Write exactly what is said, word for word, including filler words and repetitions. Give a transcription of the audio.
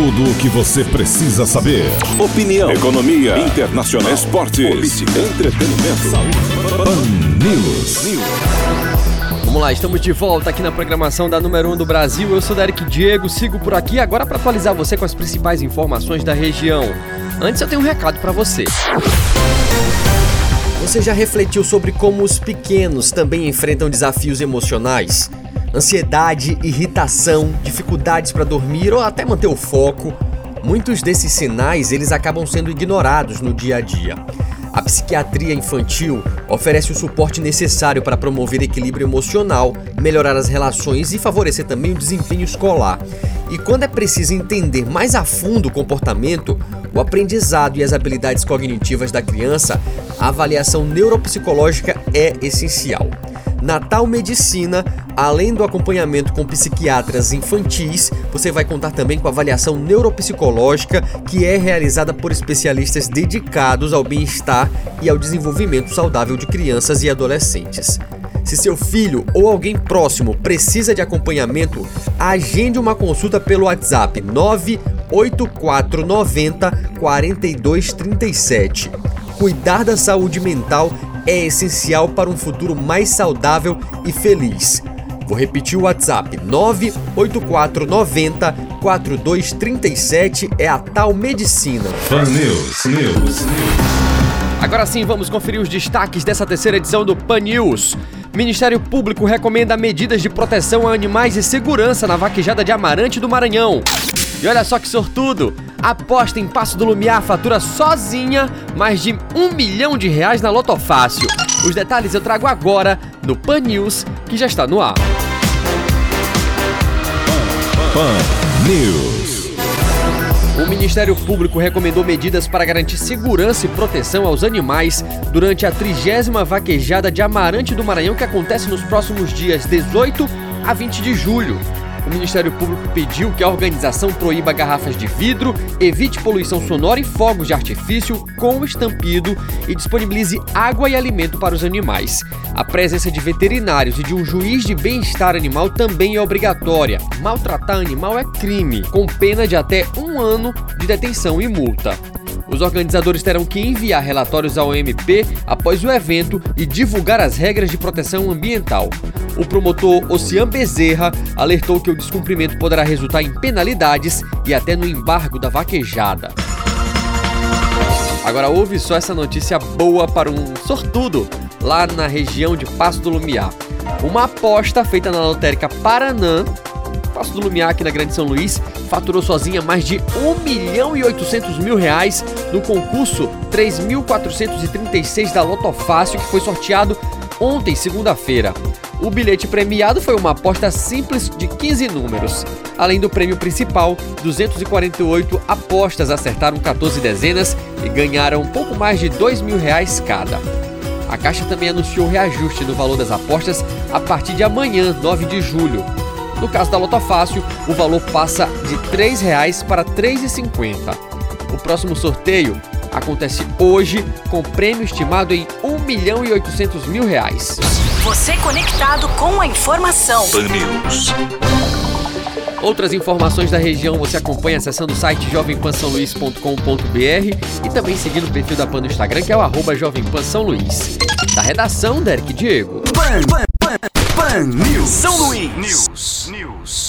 Tudo o que você precisa saber. Opinião, economia, internacional, esportes, política, entretenimento, saúde. Pan News. Vamos lá, estamos de volta aqui na programação da número um do Brasil. Eu sou Derek Diego, sigo por aqui agora para atualizar você com as principais informações da região. Antes eu tenho um recado para você. Você já refletiu sobre como os pequenos também enfrentam desafios emocionais? Ansiedade, irritação, dificuldades para dormir ou até manter o foco. Muitos desses sinais eles acabam sendo ignorados no dia a dia. A psiquiatria infantil oferece o suporte necessário para promover equilíbrio emocional, melhorar as relações e favorecer também o desempenho escolar. E quando é preciso entender mais a fundo o comportamento, o aprendizado e as habilidades cognitivas da criança, a avaliação neuropsicológica é essencial. Na Tal Medicina, além do acompanhamento com psiquiatras infantis, você vai contar também com a avaliação neuropsicológica, que é realizada por especialistas dedicados ao bem-estar e ao desenvolvimento saudável de crianças e adolescentes. Se seu filho ou alguém próximo precisa de acompanhamento, agende uma consulta pelo WhatsApp nove oito quatro nove zero quatro dois três sete. Cuidar da saúde mental é essencial para um futuro mais saudável e feliz. Vou repetir o WhatsApp, nove oito quatro nove zero quatro dois três sete, é a Tal Medicina. Pan News, News. Agora sim, vamos conferir os destaques dessa terceira edição do Pan News. Ministério Público recomenda medidas de proteção a animais e segurança na vaquejada de Amarante do Maranhão. E olha só que sortudo, a aposta em Passo do Lumiar fatura sozinha mais de um milhão de reais na Loto Fácil. Os detalhes eu trago agora no Pan News, que já está no ar. Pan News. O Ministério Público recomendou medidas para garantir segurança e proteção aos animais durante a trigésima vaquejada de Amarante do Maranhão, que acontece nos próximos dias dezoito a vinte de julho. O Ministério Público pediu que a organização proíba garrafas de vidro, evite poluição sonora e fogos de artifício com estampido e disponibilize água e alimento para os animais. A presença de veterinários e de um juiz de bem-estar animal também é obrigatória. Maltratar animal é crime, com pena de até um ano de detenção e multa. Os organizadores terão que enviar relatórios ao M P após o evento e divulgar as regras de proteção ambiental. O promotor Ocean Bezerra alertou que o descumprimento poderá resultar em penalidades e até no embargo da vaquejada. Agora ouve só essa notícia boa para um sortudo lá na região de Passo do Lumiar. Uma aposta feita na lotérica Paranã, Passo do Lumiar aqui na Grande São Luís, faturou sozinha mais de um milhão e oitocentos mil reais no concurso três mil quatrocentos e trinta e seis da Loto Fácil, que foi sorteado ontem, segunda-feira. O bilhete premiado foi uma aposta simples de quinze números. Além do prêmio principal, duzentas e quarenta e oito apostas acertaram catorze dezenas e ganharam um pouco mais de dois mil reais cada. A Caixa também anunciou reajuste no valor das apostas a partir de amanhã, nove de julho. No caso da Loto Fácil, o valor passa de três reais para três reais e cinquenta centavos. O próximo sorteio acontece hoje, com prêmio estimado em um milhão e oitocentos mil reais. Você conectado com a informação. Pan News. Outras informações da região você acompanha acessando o site jovem pan são luís ponto com ponto b r e também seguindo o perfil da Pan no Instagram, que é o arroba jovem pan são luís. Da redação, Derek Diego. Pan, Pan, Pan, Pan News. São Luís. News. News.